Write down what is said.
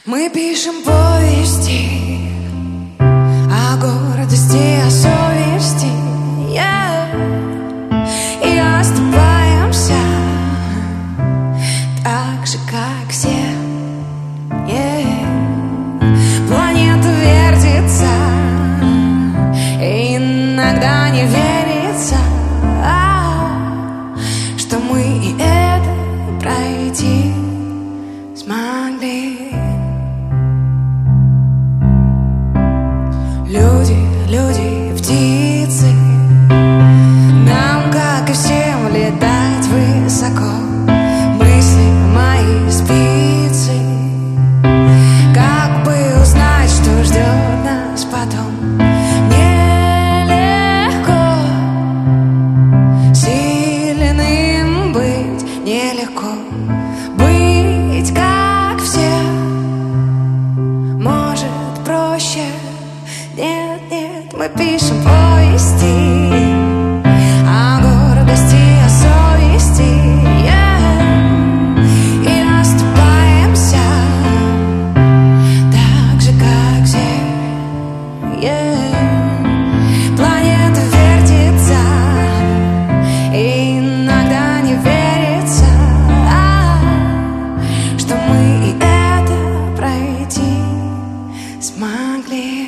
Мы пишем повести о гордости, о совести, и оступаемся так же, как все. Планета вертится, и иногда не верится, что мы и это пройти смогли. Люди, птицы, нам, как и всем, летать высоко. Мысли мои спицы, как бы узнать, что ждет нас потом. Нелегко сильным быть, нелегко быть, как все. Может, проще? Нет, мы пишем повести о гордости, о совести, и оступаемся так же, как все. Планета вертится, и иногда не верится, что мы и это пройти смогли.